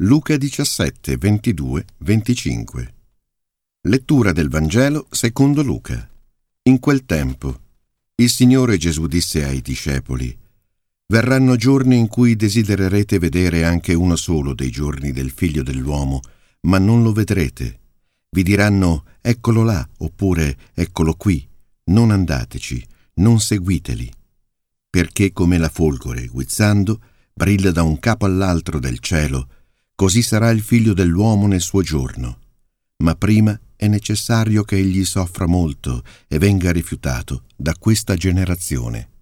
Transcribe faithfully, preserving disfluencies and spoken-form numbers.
Luca diciassette, ventidue, venticinque. Lettura del Vangelo secondo Luca. In quel tempo, il Signore Gesù disse ai discepoli: «Verranno giorni in cui desidererete vedere anche uno solo dei giorni del Figlio dell'uomo, ma non lo vedrete. Vi diranno: eccolo là, oppure eccolo qui. Non andateci, non seguiteli. Perché come la folgore, guizzando, brilla da un capo all'altro del cielo, così sarà il Figlio dell'uomo nel suo giorno. Ma prima è necessario che egli soffra molto e venga rifiutato da questa generazione».